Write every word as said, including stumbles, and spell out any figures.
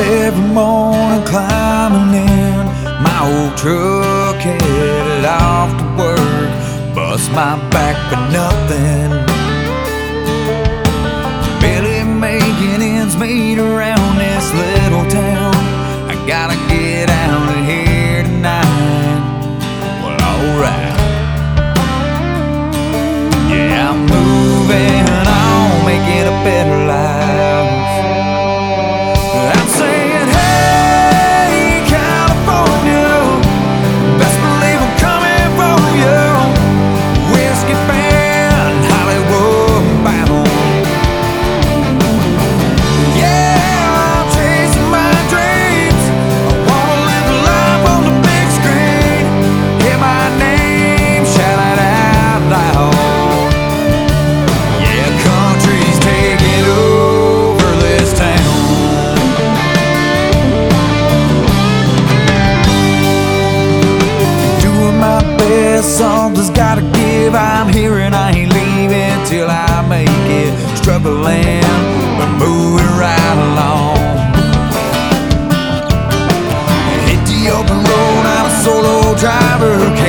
every morning, climbing in my old truck, headed off to work. Bust my back for nothing, barely making ends meet around this little town. I gotta get out of here tonight. Well, alright. Yeah, I'm moving on, making a better life. I'm saying, hey, California, best believe I'm coming for you. Whiskey band, Hollywood bound. Yeah, I'm chasing my dreams. I wanna live a life on the big screen. Hear my name, shout it out loud. Yeah, country's taking over this town. Doing my best, something's gotta give. I'm here and I ain't leaving till I make it. Struggling, but moving right along. Hit the open road, I'm a solo driver.